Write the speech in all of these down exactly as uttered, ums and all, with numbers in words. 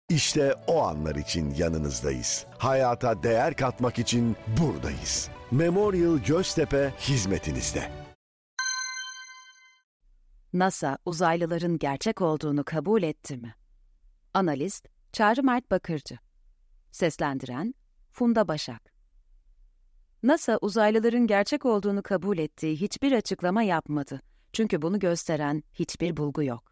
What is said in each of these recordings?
İşte o anlar için yanınızdayız. Hayata değer katmak için buradayız. Memorial Göztepe hizmetinizde. NASA uzaylıların gerçek olduğunu kabul etti mi? Analist Çağrı Mert Bakırcı. Seslendiren Funda Başak. NASA uzaylıların gerçek olduğunu kabul ettiği hiçbir açıklama yapmadı. Çünkü bunu gösteren hiçbir bulgu yok.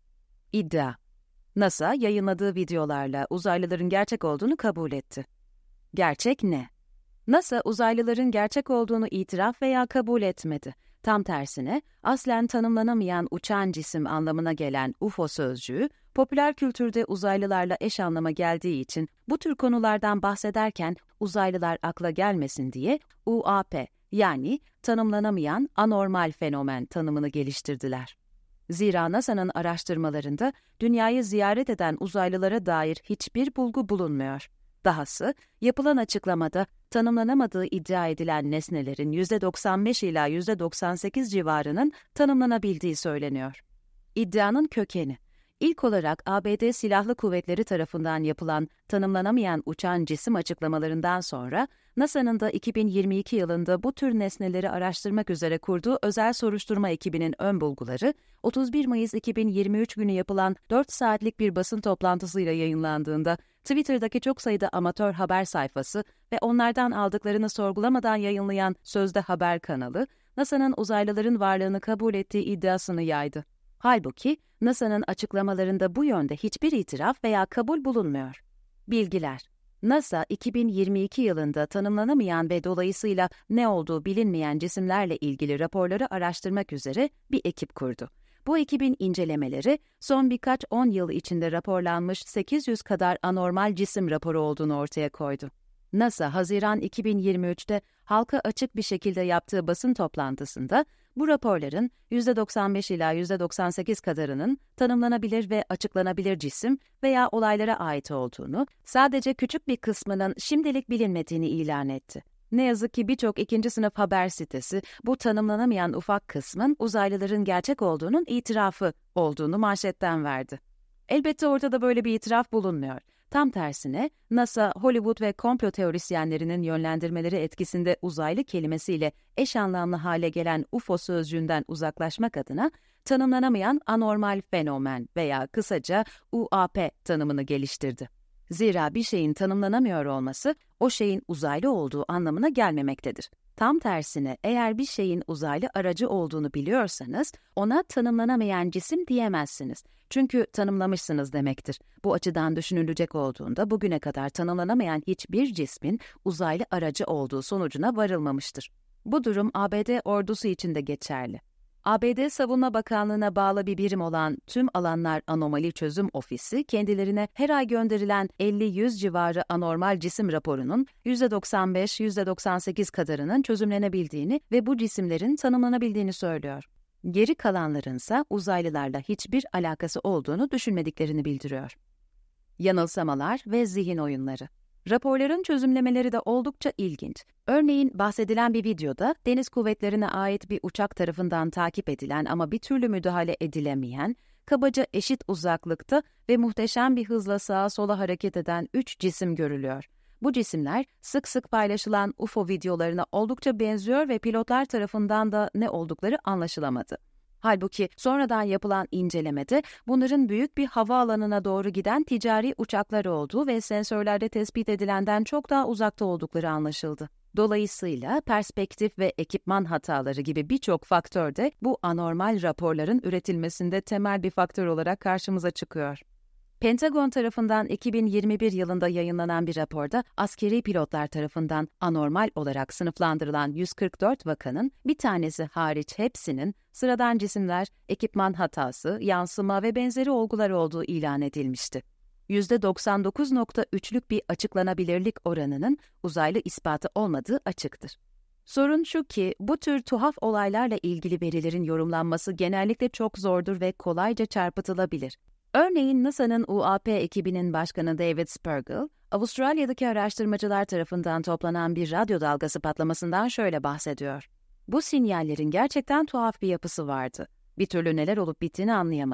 İddia: NASA yayınladığı videolarla uzaylıların gerçek olduğunu kabul etti. Gerçek ne? NASA uzaylıların gerçek olduğunu itiraf veya kabul etmedi. Tam tersine, aslen tanımlanamayan uçan cisim anlamına gelen U F O sözcüğü, popüler kültürde uzaylılarla eş anlama geldiği için bu tür konulardan bahsederken uzaylılar akla gelmesin diye U A P yani tanımlanamayan anormal fenomen tanımını geliştirdiler. Zira NASA'nın araştırmalarında dünyayı ziyaret eden uzaylılara dair hiçbir bulgu bulunmuyor. Dahası, yapılan açıklamada tanımlanamadığı iddia edilen nesnelerin yüzde doksan beş ila yüzde doksan sekiz civarının tanımlanabildiği söyleniyor. İddianın kökeni: İlk olarak A B D Silahlı Kuvvetleri tarafından yapılan tanımlanamayan uçan cisim açıklamalarından sonra NASA'nın da iki bin yirmi iki yılında bu tür nesneleri araştırmak üzere kurduğu özel soruşturma ekibinin ön bulguları, otuz bir Mayıs iki bin yirmi üç günü yapılan dört saatlik bir basın toplantısıyla yayınlandığında, Twitter'daki çok sayıda amatör haber sayfası ve onlardan aldıklarını sorgulamadan yayınlayan Sözde Haber kanalı, NASA'nın uzaylıların varlığını kabul ettiği iddiasını yaydı. Halbuki NASA'nın açıklamalarında bu yönde hiçbir itiraf veya kabul bulunmuyor. Bilgiler: NASA, iki bin yirmi iki yılında tanımlanamayan ve dolayısıyla ne olduğu bilinmeyen cisimlerle ilgili raporları araştırmak üzere bir ekip kurdu. Bu ekibin incelemeleri, son birkaç on yıl içinde raporlanmış sekiz yüz kadar anormal cisim raporu olduğunu ortaya koydu. NASA, Haziran iki bin yirmi üçte halka açık bir şekilde yaptığı basın toplantısında, bu raporların yüzde doksan beş ila yüzde doksan sekiz kadarının tanımlanabilir ve açıklanabilir cisim veya olaylara ait olduğunu, sadece küçük bir kısmının şimdilik bilinmediğini ilan etti. Ne yazık ki birçok ikinci sınıf haber sitesi, bu tanımlanamayan ufak kısmın uzaylıların gerçek olduğunun itirafı olduğunu manşetten verdi. Elbette ortada böyle bir itiraf bulunmuyor. Tam tersine, NASA, Hollywood ve komplo teorisyenlerinin yönlendirmeleri etkisinde uzaylı kelimesiyle eş anlamlı hale gelen U F O sözcüğünden uzaklaşmak adına tanımlanamayan anormal fenomen veya kısaca U A P tanımını geliştirdi. Zira bir şeyin tanımlanamıyor olması, o şeyin uzaylı olduğu anlamına gelmemektedir. Tam tersine, eğer bir şeyin uzaylı aracı olduğunu biliyorsanız, ona tanımlanamayan cisim diyemezsiniz. Çünkü tanımlamışsınız demektir. Bu açıdan düşünülecek olduğunda bugüne kadar tanımlanamayan hiçbir cismin uzaylı aracı olduğu sonucuna varılmamıştır. Bu durum A B D ordusu için de geçerli. A B D Savunma Bakanlığı'na bağlı bir birim olan Tüm Alanlar Anomali Çözüm Ofisi, kendilerine her ay gönderilen elli yüz civarı anormal cisim raporunun yüzde doksan beş yüzde doksan sekiz kadarının çözümlenebildiğini ve bu cisimlerin tanımlanabildiğini söylüyor. Geri kalanlarınsa uzaylılarla hiçbir alakası olduğunu düşünmediklerini bildiriyor. Yanılsamalar ve zihin oyunları. Raporların çözümlemeleri de oldukça ilginç. Örneğin bahsedilen bir videoda deniz kuvvetlerine ait bir uçak tarafından takip edilen ama bir türlü müdahale edilemeyen, kabaca eşit uzaklıkta ve muhteşem bir hızla sağa sola hareket eden üç cisim görülüyor. Bu cisimler sık sık paylaşılan U F O videolarına oldukça benziyor ve pilotlar tarafından da ne oldukları anlaşılamadı. Halbuki sonradan yapılan incelemede bunların büyük bir havaalanına doğru giden ticari uçaklar olduğu ve sensörlerde tespit edilenden çok daha uzakta oldukları anlaşıldı. Dolayısıyla perspektif ve ekipman hataları gibi birçok faktör de bu anormal raporların üretilmesinde temel bir faktör olarak karşımıza çıkıyor. Pentagon tarafından iki bin yirmi bir yılında yayınlanan bir raporda askeri pilotlar tarafından anormal olarak sınıflandırılan yüz kırk dört vakanın bir tanesi hariç hepsinin sıradan cisimler, ekipman hatası, yansıma ve benzeri olgular olduğu ilan edilmişti. yüzde doksan dokuz nokta üçlük bir açıklanabilirlik oranının uzaylı ispatı olmadığı açıktır. Sorun şu ki, bu tür tuhaf olaylarla ilgili verilerin yorumlanması genellikle çok zordur ve kolayca çarpıtılabilir. Örneğin NASA'nın U A P ekibinin başkanı David Spergel, Avustralya'daki araştırmacılar tarafından toplanan bir radyo dalgası patlamasından şöyle bahsediyor. Bu sinyallerin gerçekten tuhaf bir yapısı vardı. Bir türlü neler olup bittiğini anlayamadık.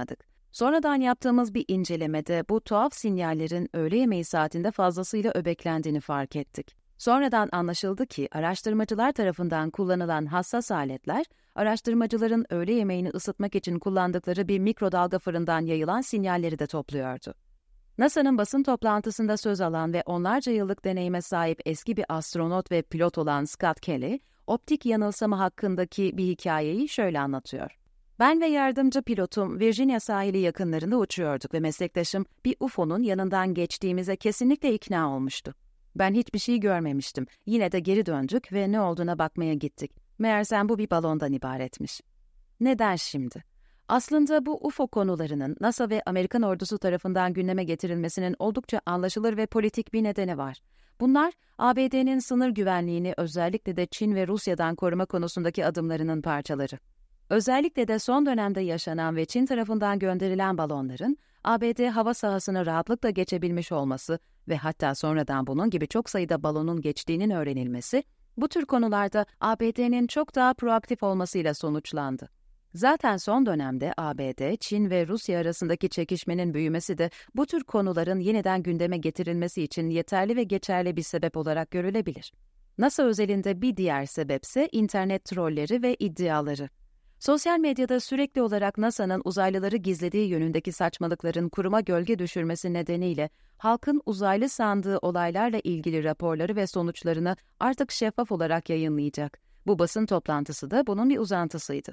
Sonradan yaptığımız bir incelemede bu tuhaf sinyallerin öğle yemeği saatinde fazlasıyla öbeklendiğini fark ettik. Sonradan anlaşıldı ki araştırmacılar tarafından kullanılan hassas aletler, araştırmacıların öğle yemeğini ısıtmak için kullandıkları bir mikrodalga fırından yayılan sinyalleri de topluyordu. NASA'nın basın toplantısında söz alan ve onlarca yıllık deneyime sahip eski bir astronot ve pilot olan Scott Kelly, optik yanılsama hakkındaki bir hikayeyi şöyle anlatıyor. Ben ve yardımcı pilotum Virginia sahili yakınlarında uçuyorduk ve meslektaşım bir U F O'nun yanından geçtiğimize kesinlikle ikna olmuştu. Ben hiçbir şey görmemiştim. Yine de geri döndük ve ne olduğuna bakmaya gittik. Meğersem bu bir balondan ibaretmiş. Neden şimdi? Aslında bu U F O konularının NASA ve Amerikan ordusu tarafından gündeme getirilmesinin oldukça anlaşılır ve politik bir nedeni var. Bunlar, A B D'nin sınır güvenliğini özellikle de Çin ve Rusya'dan koruma konusundaki adımlarının parçaları. Özellikle de son dönemde yaşanan ve Çin tarafından gönderilen balonların A B D hava sahasını rahatlıkla geçebilmiş olması ve hatta sonradan bunun gibi çok sayıda balonun geçtiğinin öğrenilmesi, bu tür konularda A B D'nin çok daha proaktif olmasıyla sonuçlandı. Zaten son dönemde A B D, Çin ve Rusya arasındaki çekişmenin büyümesi de bu tür konuların yeniden gündeme getirilmesi için yeterli ve geçerli bir sebep olarak görülebilir. NASA özelinde bir diğer sebepse internet trolleri ve iddiaları. Sosyal medyada sürekli olarak NASA'nın uzaylıları gizlediği yönündeki saçmalıkların kuruma gölge düşürmesi nedeniyle halkın uzaylı sandığı olaylarla ilgili raporları ve sonuçlarını artık şeffaf olarak yayınlayacak. Bu basın toplantısı da bunun bir uzantısıydı.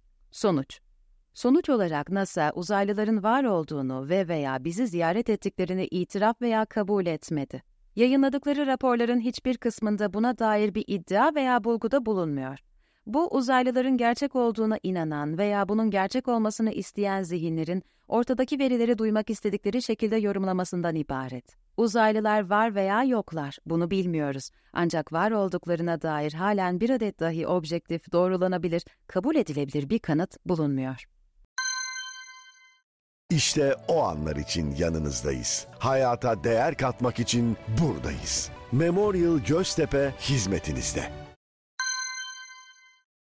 Sonuç. Sonuç olarak NASA, uzaylıların var olduğunu ve veya bizi ziyaret ettiklerini itiraf veya kabul etmedi. Yayınladıkları raporların hiçbir kısmında buna dair bir iddia veya bulguda bulunmuyor. Bu, uzaylıların gerçek olduğuna inanan veya bunun gerçek olmasını isteyen zihinlerin ortadaki verileri duymak istedikleri şekilde yorumlamasından ibaret. Uzaylılar var veya yoklar, bunu bilmiyoruz. Ancak var olduklarına dair halen bir adet dahi objektif, doğrulanabilir, kabul edilebilir bir kanıt bulunmuyor. İşte o anlar için yanınızdayız. Hayata değer katmak için buradayız. Memorial Göztepe hizmetinizde.